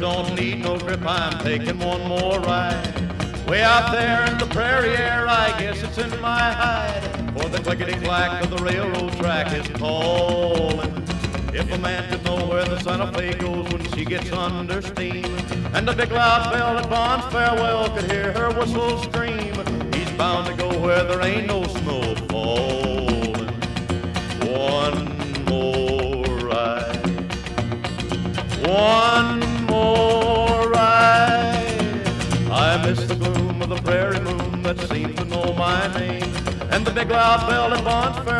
don't need no grip, I'm taking one more ride. Way out there in the prairie air, I guess it's in my hide. For the clickety-clack of the railroad track is calling. If a man could know where the Santa Fe goes when she gets under steam, and the big loud bell at Bond's farewell could hear her whistle scream, he's bound to go where there ain't no snow falling. One more ride, one more ride. I miss the gloom of the prairie moon that seemed to know my name, and the big loud bell at Bond's farewell